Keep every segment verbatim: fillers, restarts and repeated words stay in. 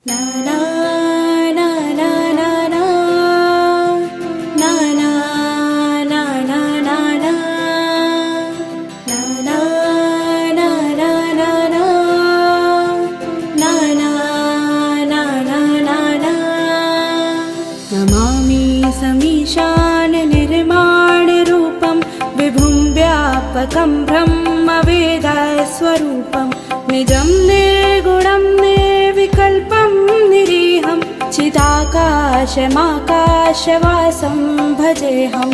समीशान निर्माण रूपं विभुं व्यापकं ब्रह्मवेदस्वरूपं निजं निर्गुणं निर्विकल्पं निरीहं चिदाकाशमाकाशवासं भजेऽहं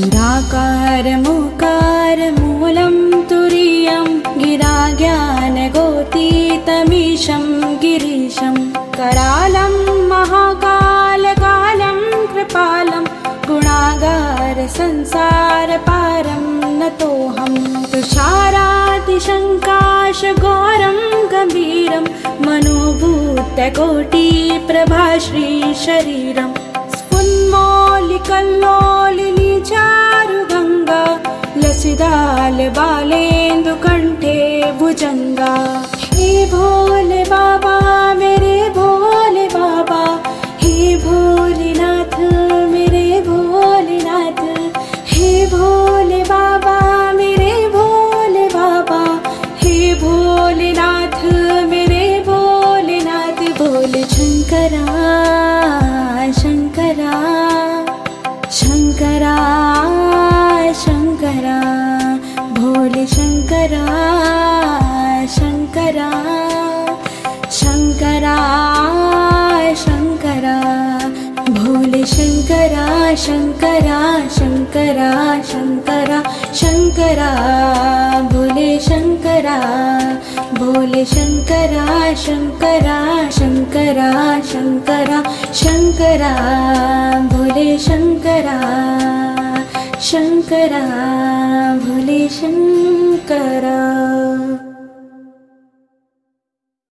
निराकारमुकारमूलं तुरीयं गिराज्ञानगोतीतमीशं गिरीशं करालं महाकालकालं कृपालं गुणागार संसारपारं नतोऽहं तुषारातिशङ्काशघोरं गम्भीरं मनोभूतकोटिप्रभाश्रीशरीरं स्फुन्मौलिकल्लोलिनी चारुगङ्गा लसिदालबालेन्दुकण्ठे भुजङ्गा। हे भोले बाबा मेरे भोले बाबा, हे भोलेनाथ मेरे भोलेनाथ, हे भोले बाबा मेरे भोले बाबा, हे भोलेनाथ मेरे भोलेनाथ। भोले शंकरा शंकरा शंकरा शंकरा, भोले शंकरा शंकरा शंकरा शंकरा, भोले शंकरा शंकरा शंकरा शंकरा शंकरा, भोले शंकरा भोले शंकरा शंकरा शंकरा शंकरा शंकरा, भोले शंकरा शंकरा भोले शंकरा।